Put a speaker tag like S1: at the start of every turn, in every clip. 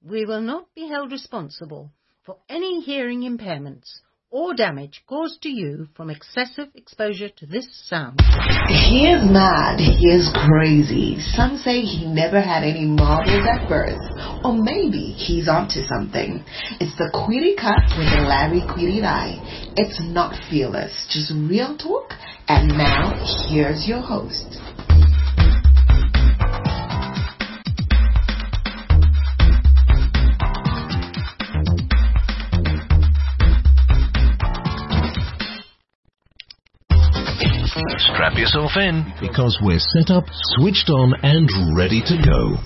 S1: We will not be held responsible for any hearing impairments or damage caused to you from excessive exposure to this sound.
S2: He is mad. He is crazy. Some say he never had any marbles at birth. Or maybe he's onto something. It's the Query Cut with the Larry Query Eye. It's not fearless, just real talk. And now, here's your host.
S3: Strap yourself in, because we're set up, switched on, and ready to go.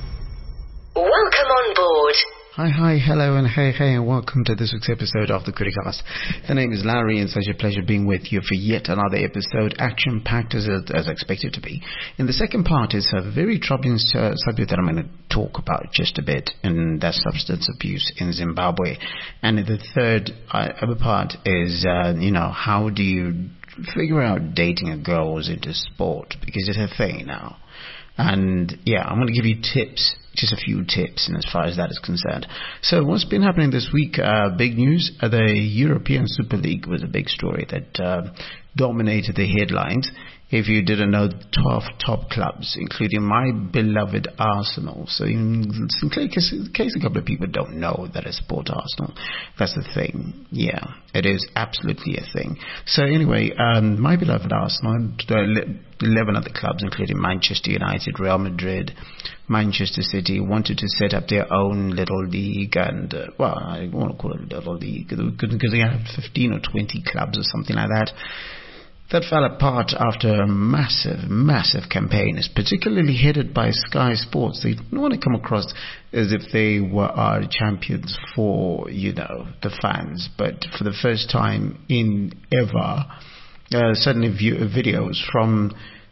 S4: Welcome on board.
S5: Hi, hello, and hey, and welcome to this week's episode of the Criticast. The name is Larry, and such a pleasure being with you for yet another episode, action-packed as expected to be. In the second part is a very troubling subject that I'm going to talk about just a bit, and that's substance abuse in Zimbabwe. And in the third part is, how do you figure out dating a girl who's into sport, because it's a thing now. And yeah, I'm going to give you tips, just a few tips, and as far as that is concerned. So what's been happening this week? Big news. The European Super League was a big story that dominated the headlines. If you didn't know, 12 top clubs, including my beloved Arsenal. So in case a couple of people don't know that I support Arsenal, that's the thing. Yeah, it is absolutely a thing. So anyway, my beloved Arsenal and 11 other clubs, including Manchester United, Real Madrid, Manchester City, wanted to set up their own little league. And, I want to call it a little league because they have 15 or 20 clubs or something like that. That fell apart after a massive campaign. It's particularly headed by Sky Sports. They don't want to come across as if they were champions for, the fans. But for the first time in ever, suddenly videos from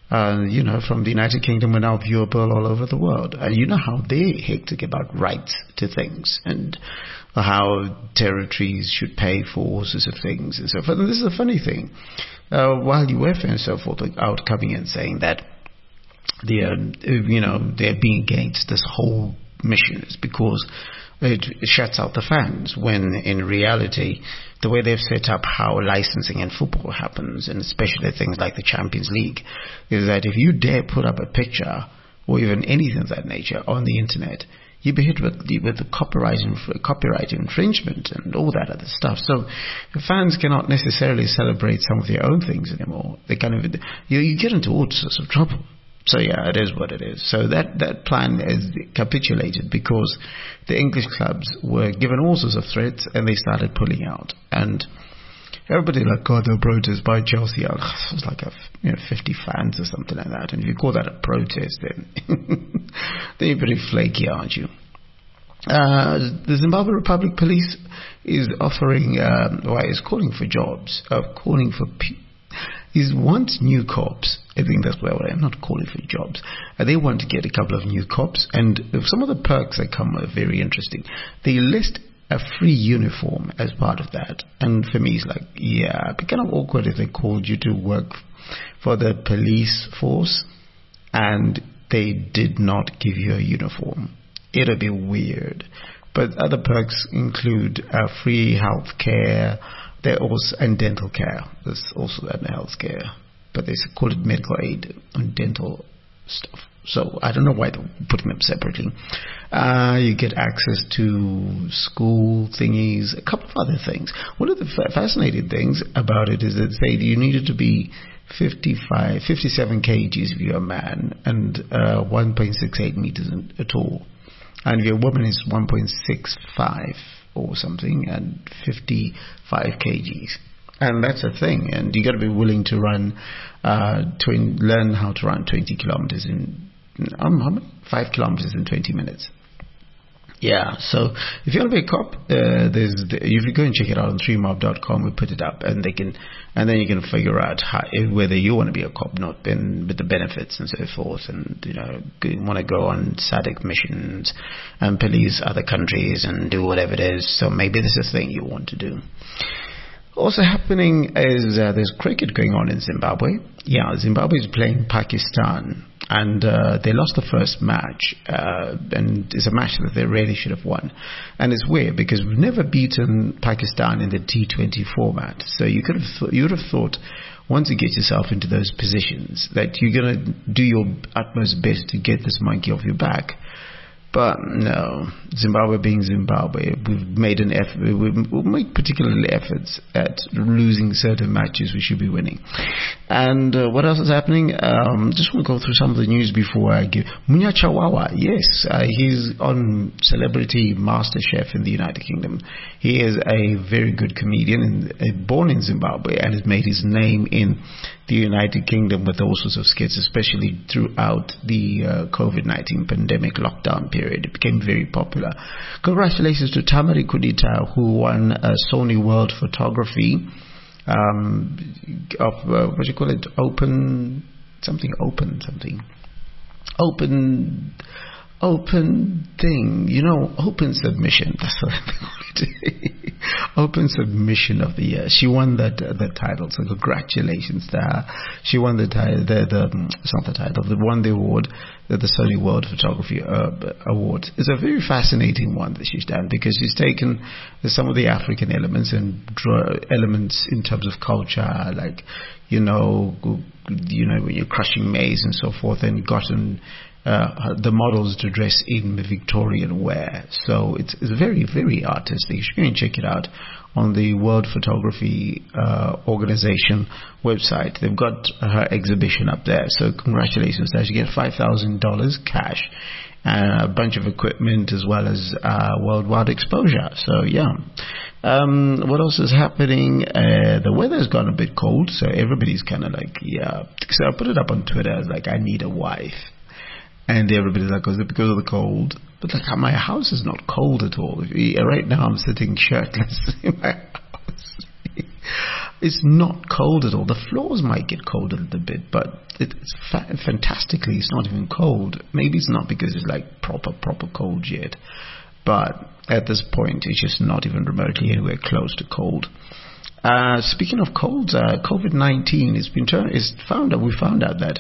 S5: the United Kingdom are now viewable all over the world. You know how they're hectic about rights to things and how territories should pay for all sorts of things and so forth. And this is a funny thing. While UEFA and so forth are out coming and saying that they're being against this whole mission is because it shuts out the fans, when in reality the way they've set up how licensing in football happens, and especially things like the Champions League, is that if you dare put up a picture or even anything of that nature on the internet, you'd be hit with the copyright infringement and all that other stuff. So fans cannot necessarily celebrate some of their own things anymore. They you get into all sorts of trouble. So yeah, it is what it is. So that plan is capitulated because the English clubs were given all sorts of threats and they started pulling out. And everybody they'll protest by Chelsea. It was like 50 fans or something like that. And if you call that a protest, then you're pretty flaky, aren't you? The Zimbabwe Republic Police is offering, is calling for jobs, is wants new cops. I think that's where I'm not calling for jobs. They want to get a couple of new cops, and some of the perks that come are very interesting. They list a free uniform as part of that, and for me it's like, yeah, it'd be kind of awkward if they called you to work for the police force and they did not give you a uniform. It'll be weird. But other perks include free health care, and dental care. There's also that health care, but they call it medical aid and dental stuff. So I don't know why they're putting them separately. You get access to school thingies, a couple of other things. One of the fascinating things about it is that you needed to be 57 kgs if you're a man, and 1.68 meters tall. And if you're a woman, it's 1.65 or something, and 55 kgs. And that's a thing. And you got to be willing to run, learn how to run 20 kilometers in 5 kilometers in 20 minutes. Yeah, so if you want to be a cop, if you go and check it out on 3mob.com, we put it up, and then you can figure out whether you want to be a cop, not then with the benefits and so forth, and you want to go on SADC missions and police other countries and do whatever it is. So maybe this is a thing you want to do. Also happening is there's cricket going on in Zimbabwe. Yeah, Zimbabwe is playing Pakistan. and they lost the first match, and it's a match that they really should have won. And it's weird because we've never beaten Pakistan in the T20 format, so you would have thought once you get yourself into those positions that you're going to do your utmost best to get this monkey off your back. But no, Zimbabwe being Zimbabwe, we've made an effort. We'll make particularly efforts at losing certain matches we should be winning. And what else is happening? Just want to go through some of the news before I give. Munya Chawawa, yes, he's on Celebrity Master Chef in the United Kingdom. He is a very good comedian, born in Zimbabwe, and has made his name in the United Kingdom with all sorts of skits, especially throughout the COVID-19 pandemic lockdown period. It became very popular. Congratulations to Tamari Kudita, who won a Sony World Photography what do you call it? Open thing, open submission. That's what I call it. Open submission of the year. She won that title. So congratulations to her. She won the title. It's not the title. They won the award, the Sony World Photography Award. It's a very fascinating one that she's done because she's taken some of the African elements and draw elements in terms of culture, like when you're crushing maize and so forth, and gotten the models to dress in the Victorian wear. So it's very, very artistic. You can check it out on the World Photography Organization website. They've got her exhibition up there. So congratulations. You get $5,000 cash and a bunch of equipment as well as worldwide exposure. So yeah. What else is happening? The weather's gone a bit cold, so everybody's kind of like, yeah. So I put it up on Twitter. I was like, I need a wife. And everybody's like, is it because of the cold? But like, my house is not cold at all. Right now I'm sitting shirtless in my house. It's not cold at all. The floors might get cold a little bit, but it's fantastically, it's not even cold. Maybe it's not because it's like proper is yet. But at this point, it's just not even remotely anywhere close to cold. Speaking of cold, COVID-19 we found out that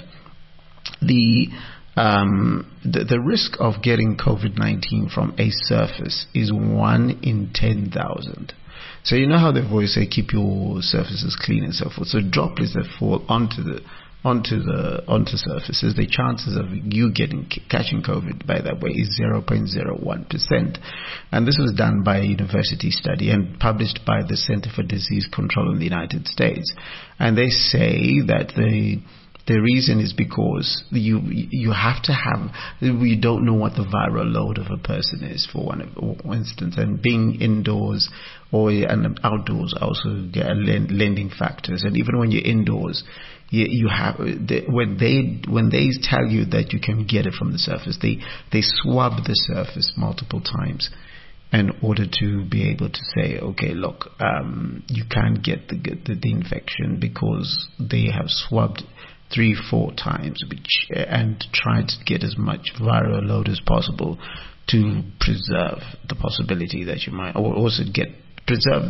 S5: the risk of getting COVID-19 from a surface is 1 in 10,000. So you know how they've always say keep your surfaces clean and so forth. So droplets that fall onto surfaces, the chances of you catching COVID by that way is 0.01%. And this was done by a university study and published by the Center for Disease Control in the United States. And they say that the reason is because you have to have, we don't know what the viral load of a person is, for one instance, and being indoors and outdoors also get lending factors. And even when you're indoors, you have when they tell you that you can get it from the surface, they swab the surface multiple times in order to be able to say, okay, look, you can't get the infection because they have swabbed 3-4 times, and tried to get as much viral load as possible to preserve the possibility that you might, or also preserve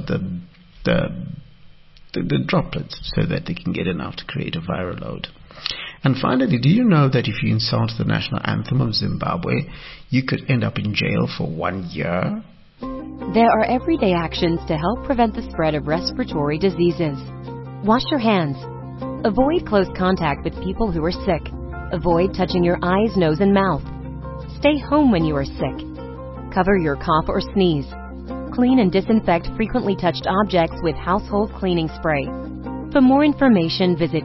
S5: the droplets so that they can get enough to create a viral load. And finally, do you know that if you insult the national anthem of Zimbabwe, you could end up in jail for 1 year?
S6: There are everyday actions to help prevent the spread of respiratory diseases. Wash your hands. Avoid close contact with people who are sick. Avoid touching your eyes, nose, and mouth. Stay home when you are sick. Cover your cough or sneeze. Clean and disinfect frequently touched objects with household cleaning spray. For more information, visit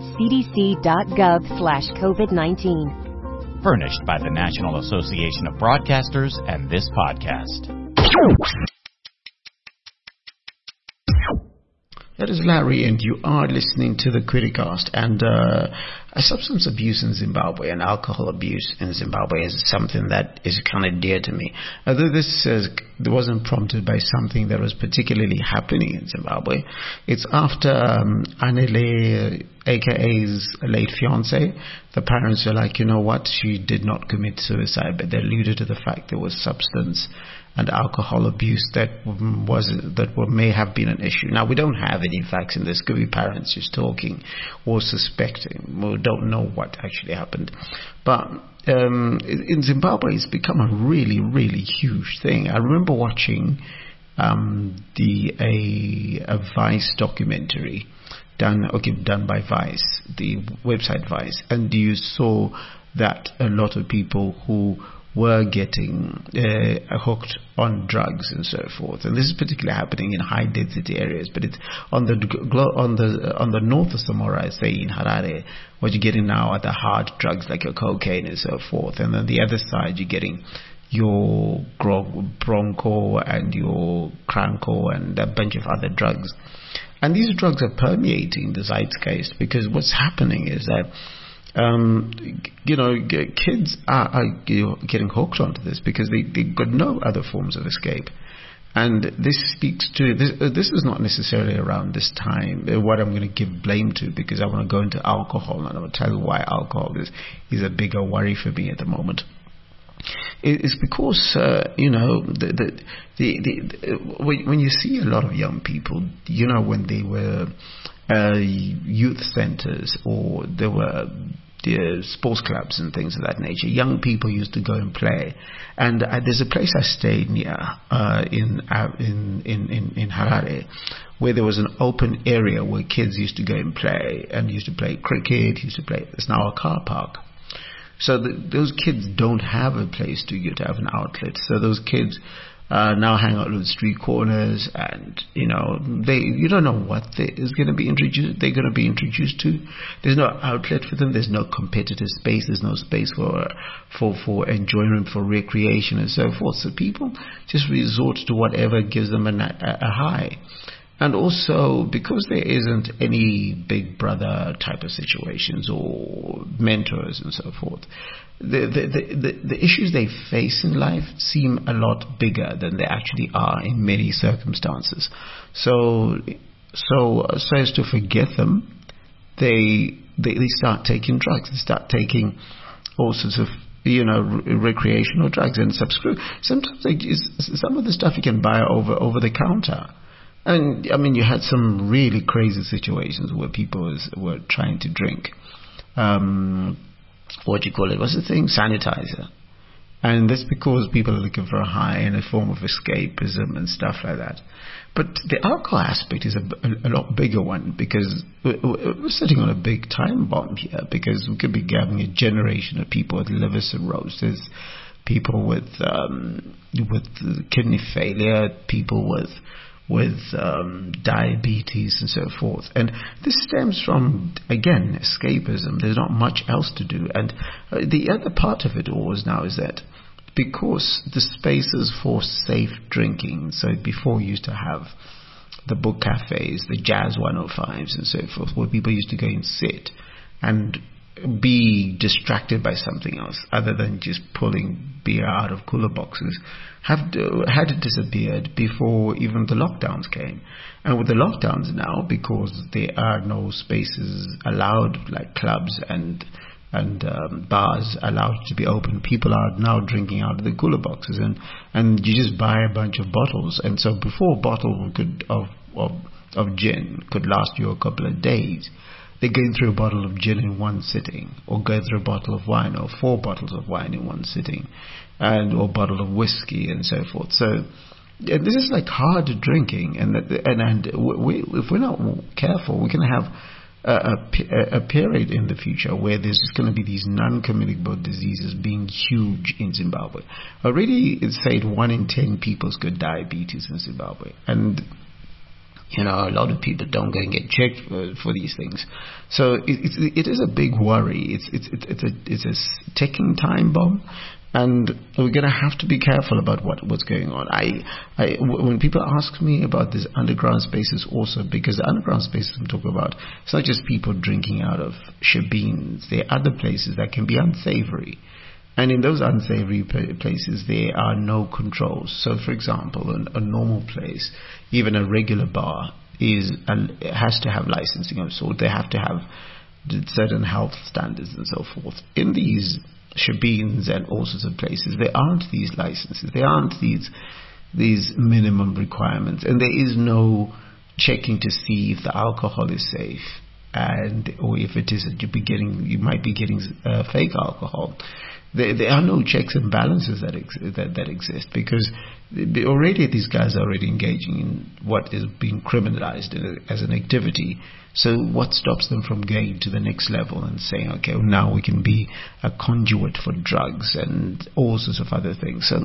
S6: cdc.gov/COVID-19.
S7: Furnished by the National Association of Broadcasters and this podcast.
S5: That is Larry, and you are listening to the Criticast. And substance abuse in Zimbabwe and alcohol abuse in Zimbabwe is something that is kind of dear to me. Although this wasn't prompted by something that was particularly happening in Zimbabwe, it's after Anele AKA's late fiance, the parents are like, you know what, she did not commit suicide, but they alluded to the fact there was substance and alcohol abuse that may have been an issue. Now, we don't have any facts in this. Could be parents just talking or suspecting. We don't know what actually happened. But in Zimbabwe, it's become a really, really huge thing. I remember watching a Vice documentary done by Vice, the website Vice, and you saw that a lot of people who were getting hooked on drugs and so forth, and this is particularly happening in high density areas. But it's on the north of Samora, say in Harare, what you're getting now are the hard drugs like your cocaine and so forth, and then the other side you're getting your Bronco and your Cranko and a bunch of other drugs. And these drugs are permeating the zeitgeist, because what's happening is that kids are getting hooked onto this because they've got no other forms of escape. And this speaks to this is not necessarily around this time what I'm going to give blame to, because I want to go into alcohol, and I'm going to tell you why alcohol is a bigger worry for me at the moment. It's because when you see a lot of young people, when they were youth centers, or there were sports clubs and things of that nature, young people used to go and play. And there's a place I stayed near in Harare, where there was an open area where kids used to go and play, and used to play cricket, it's now a car park. So those kids don't have a place to have an outlet. So those kids now hang out on the street corners, and you don't know what is going to be introduced. They're going to be introduced to. There's no outlet for them. There's no competitive space. There's no space for enjoyment, for recreation, and so forth. So people just resort to whatever gives them a high. And also, because there isn't any big brother type of situations or mentors and so forth, the issues they face in life seem a lot bigger than they actually are in many circumstances. So as to forget them, they start taking drugs. They start taking all sorts of recreational drugs and subscribe. Sometimes some of the stuff you can buy over the counter. And I mean, you had some really crazy situations where people were trying to drink, what do you call it? What's the thing? Sanitizer. And that's because people are looking for a high and a form of escapism and stuff like that. But the alcohol aspect is a lot bigger one, because we're sitting on a big time bomb here, because we could be having a generation of people with liver cirrhosis, people with kidney failure, people with diabetes and so forth. And this stems from, again, escapism. There's not much else to do. And the other part of it all is that because the spaces for safe drinking, so before we used to have the book cafes, the Jazz 105s and so forth, where people used to go and sit and be distracted by something else other than just pulling beer out of cooler boxes, had disappeared before even the lockdowns came. And with the lockdowns now, because there are no spaces allowed, like clubs and bars allowed to be open, people are now drinking out of the cooler boxes, and you just buy a bunch of bottles. And so before a bottle of gin could last you a couple of days, they're going through a bottle of gin in one sitting, or going through a bottle of wine, or 4 bottles of wine in one sitting, or a bottle of whiskey and so forth. So this is like hard drinking, and if we're not careful, we're going to have a period in the future where there's just going to be these non-communicable diseases being huge in Zimbabwe. Already it's said 1 in 10 people's got diabetes in Zimbabwe, and a lot of people don't go and get checked for these things. So it is a big worry. It's a ticking time bomb, and we're going to have to be careful about what's going on. When people ask me about these underground spaces, also because the underground spaces I'm talking about, it's not just people drinking out of shebeens. There are other places that can be unsavory. And in those unsavory places, there are no controls. So, for example, a normal place, even a regular bar, has to have licensing of sort. They have to have certain health standards and so forth. In these shebeens and all sorts of places, there aren't these licenses. There aren't these minimum requirements, and there is no checking to see if the alcohol is safe, or if it is that you might be getting fake alcohol. There are no checks and balances that exist, because already these guys are already engaging in what is being criminalized as an activity. So what stops them from going to the next level and saying, okay, well, now we can be a conduit for drugs and all sorts of other things? So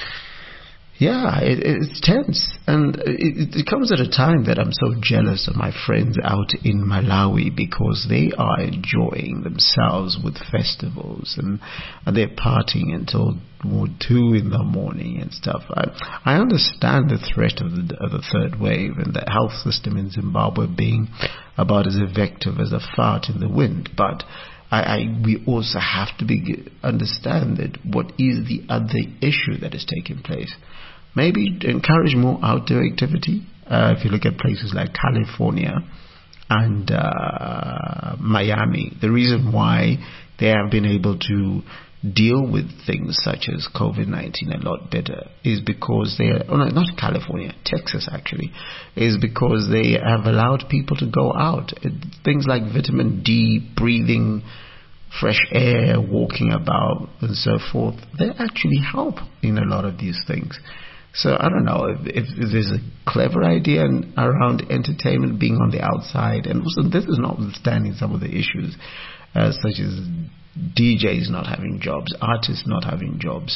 S5: yeah, it's tense, and it comes at a time that I'm so jealous of my friends out in Malawi, because they are enjoying themselves with festivals and they're partying until 2 in the morning and stuff. I understand the threat of the third wave and the health system in Zimbabwe being about as effective as a fart in the wind, but we also have to understand that what is the other issue that is taking place. Maybe encourage more outdoor activity. If you look at places like California and Miami, the reason why they have been able to deal with things such as COVID-19 a lot better is because not California, Texas actually, is because they have allowed people to go out. Things like vitamin D, breathing fresh air, walking about and so forth, they actually help in a lot of these things. So I don't know if there's a clever idea around entertainment being on the outside, and also this is notwithstanding some of the issues such as DJs not having jobs, artists not having jobs,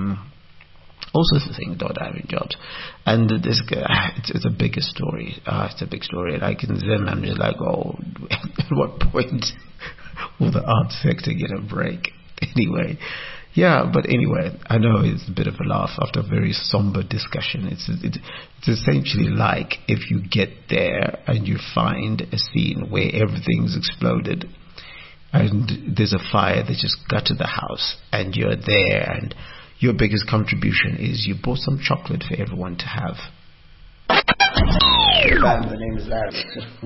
S5: all sorts of things not having jobs. And this it's a bigger story. It's a big story. Like in Zim, I'm just like, oh, at what point will the art sector get a break? Anyway. Yeah, but anyway, I know it's a bit of a laugh after a very somber discussion. It's essentially like if you get there and you find a scene where everything's exploded and there's a fire that just gutted the house, and you're there and your biggest contribution is you bought some chocolate for everyone to have.
S8: My name is Larry.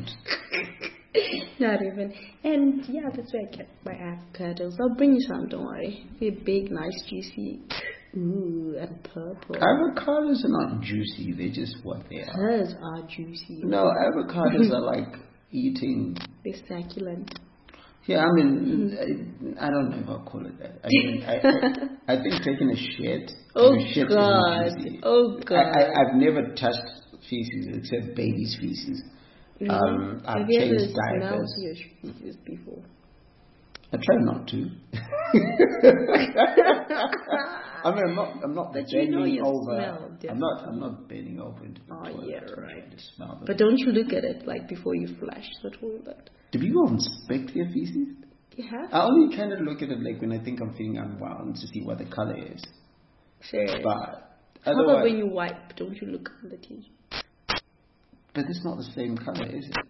S8: Not even. And yeah, that's where I get my avocados. I'll bring you some, don't worry. They're big, nice, juicy. Ooh, and purple.
S5: Avocados are not juicy, they're just what they are.
S8: Hers are juicy.
S5: No, avocados are like eating.
S8: They're succulent.
S5: Yeah, I mean, I don't know if I'll call it that. I mean, I think taking a shit.
S8: Oh,
S5: shit
S8: God.
S5: Is juicy.
S8: Oh, God.
S5: I've never touched feces except baby's feces.
S8: Really?
S5: I've changed diapers.
S8: Have you ever smelled your feces before?
S5: I try not to. I mean, I'm not
S8: but
S5: bending
S8: you know you
S5: over.
S8: Smell
S5: I'm not bending over into the toilet.
S8: Yeah, right.
S5: To smell them.
S8: But don't you look at it like before you flush the toilet?
S5: Do people inspect their feces?
S8: You have?
S5: I only kind of look at it like when I think I'm feeling unwound to see what the color is.
S8: Sure.
S5: But
S8: how about when you wipe? Don't you look on the tissue?
S5: But it's not the same color, is it?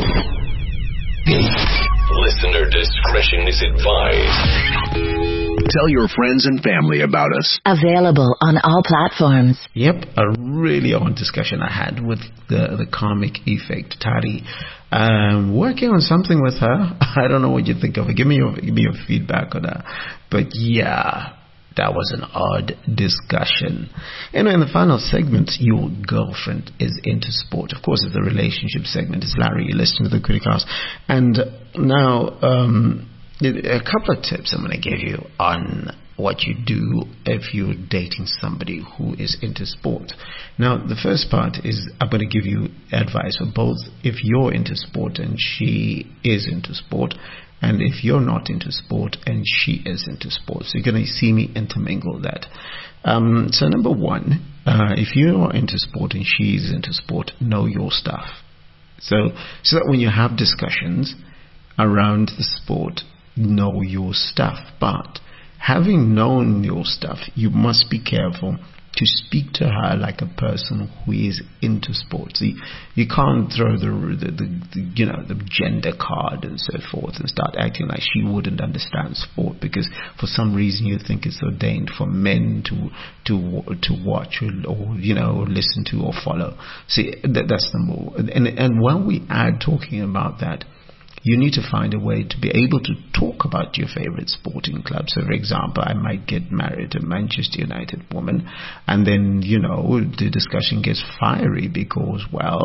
S3: Listener discretion is advised. Tell your friends and family about us.
S4: Available on all platforms.
S5: Yep, a really on discussion I had with the Karmic Effect, Tari. Working on something with her. I don't know what you think of it. Give me your feedback on that. But yeah, that was an odd discussion. And in the final segment, your girlfriend is into sport. Of course, it's the relationship segment. It's Larry. You listen to the Criticast. And now, a couple of tips I'm going to give you on what you do if you're dating somebody who is into sport. Now, the first part is I'm going to give you advice for both if you're into sport and she is into sport, and if you're not into sport and she is into sport. So you're going to see me intermingle that. So number one, if you're into sport and she's into sport, know your stuff. So that when you have discussions around the sport, know your stuff. But having known your stuff, you must be careful to speak to her like a person who is into sports. You can't throw the gender card and so forth and start acting like she wouldn't understand sport because for some reason you think it's ordained for men to watch or listen to or follow. See, that's the move. And when we add talking about that, you need to find a way to be able to talk about your favorite sporting club. So, for example, I might get married to a Manchester United woman, and then, the discussion gets fiery because,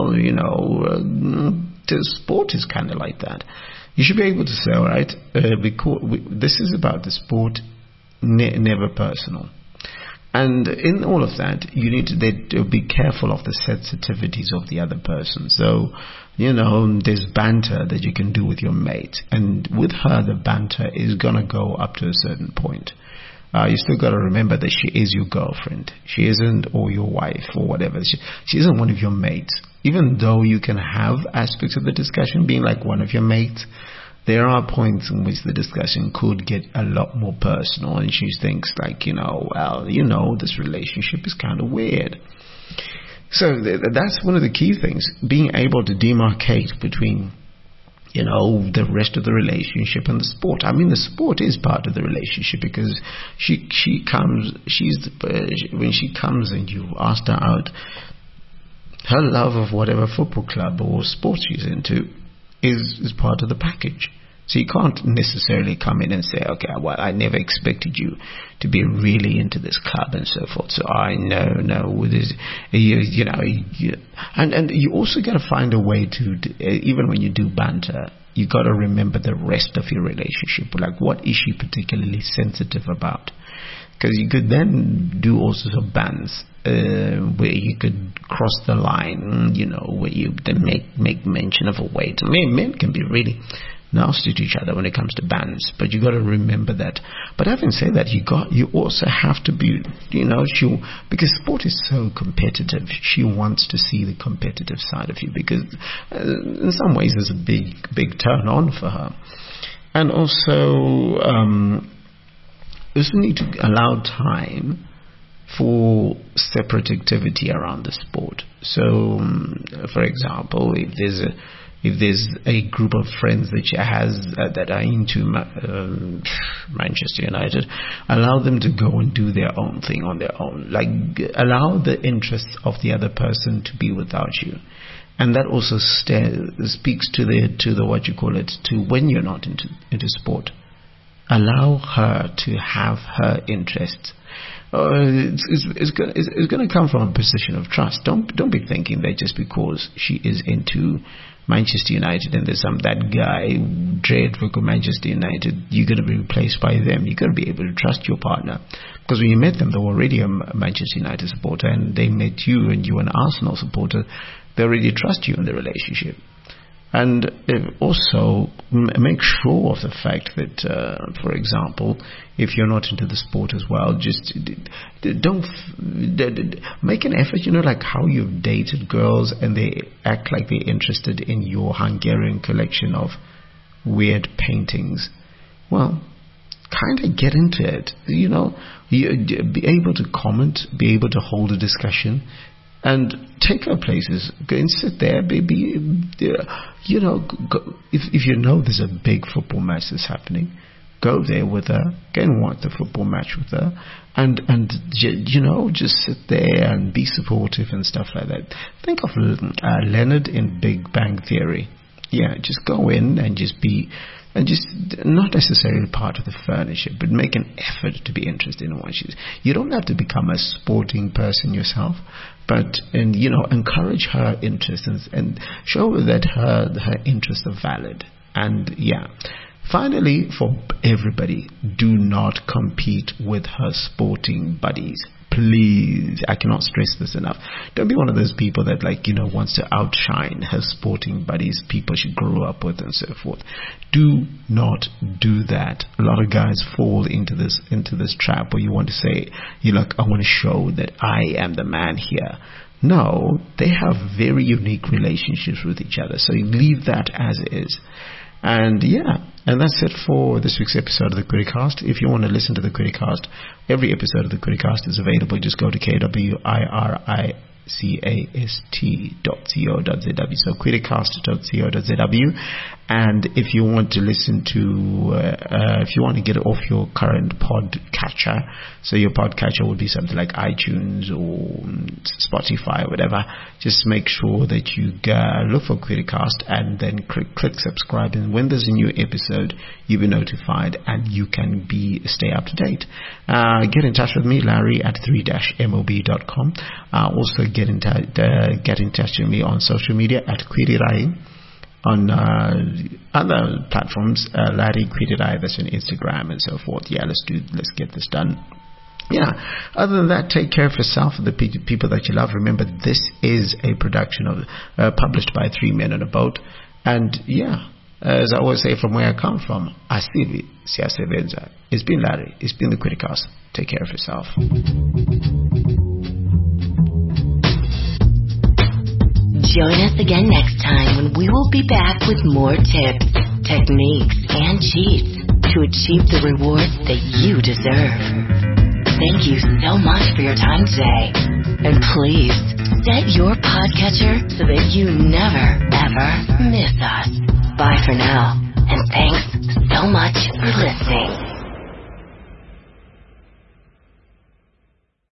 S5: the sport is kind of like that. You should be able to say, all right, this is about the sport, never personal. And in all of that, you need to be careful of the sensitivities of the other person. So, there's banter that you can do with your mate. And with her, the banter is going to go up to a certain point. You still got to remember that she is your girlfriend. She isn't, or your wife, or whatever. She isn't one of your mates. Even though you can have aspects of the discussion being like one of your mates, there are points in which the discussion could get a lot more personal, and she thinks like, this relationship is kind of weird. So that's one of the key things, being able to demarcate between, the rest of the relationship and the sport. I mean, the sport is part of the relationship because when she comes and you asked her out, her love of whatever football club or sport she's into is part of the package. So you can't necessarily come in and say, okay, well, I never expected you to be really into this club and so forth. So I know, and you also got to find a way to, even when you do banter, you got to remember the rest of your relationship. Like, what is she particularly sensitive about? Because you could then do all sorts of bans where you could cross the line, where you then make mention of a weight. I mean, men can be really nasty to each other when it comes to bans, but you got to remember that. But having said that, you also have to be, because sport is so competitive. She wants to see the competitive side of you because in some ways it's a big turn on for her. And also, you need to allow time for separate activity around the sport. So, for example, if there's a group of friends that she has that are into Manchester United, allow them to go and do their own thing on their own. Like, allow the interests of the other person to be without you. And that also speaks to when you're not into sport. Allow her to have her interests. It's going to come from a position of trust. Don't be thinking that just because she is into Manchester United and there's that guy Dread for Manchester United, you're going to be replaced by them. You've got to be able to trust your partner, because when you met them, they were already a Manchester United supporter, and they met you and you an Arsenal supporter. They already trust you in the relationship. And also make sure of the fact that, for example, if you're not into the sport as well, just don't make an effort, like how you've dated girls and they act like they're interested in your Hungarian collection of weird paintings. Well, kind of get into it, be able to comment, be able to hold a discussion, and take her places. Go and sit there, baby. If you know there's a big football match that's happening, go there with her. Go and watch the football match with her, and just sit there and be supportive and stuff like that. Think of Leonard in Big Bang Theory. Yeah, just go in and just be. And just not necessarily part of the furniture, but make an effort to be interested in what she's. You don't have to become a sporting person yourself, but encourage her interests and show her that her interests are valid. And finally, for everybody, do not compete with her sporting buddies. Please, I cannot stress this enough. Don't be one of those people that wants to outshine her sporting buddies, people she grew up with and so forth. Do not do that. A lot of guys fall into this trap where you want to say, I want to show that I am the man here. No, they have very unique relationships with each other, so you leave that as it is. And And that's it for this week's episode of the Criticast. If you want to listen to the Criticast, every episode of the Criticast is available. Just go to kwiricast.co.zw, so criticast.co.zw. And if you want to listen to, if you want to get it off your current podcatcher, so your podcatcher would be something like iTunes or Spotify or whatever, just make sure that you look for Criticast and then click subscribe. And when there's a new episode, you'll be notified and you can stay up to date. Get in touch with me, Larry, at 3-mob.com. Also get in touch with me on social media at Kwirirai. On other platforms, Larry Kwirirai, that's on Instagram and so forth. Yeah, let's get this done. Yeah, other than that, take care of yourself and the people that you love. Remember, this is a production of published by Three Men on a Boat. And yeah, as I always say, from where I come from, Asivi Siasevenza. It's been Larry. It's been the Criticast. Take care of yourself.
S4: Join us again next time when we will be back with more tips, techniques, and cheats to achieve the rewards that you deserve. Thank you so much for your time today. And please, set your podcatcher so that you never, ever miss us. Bye for now, and thanks so much for listening.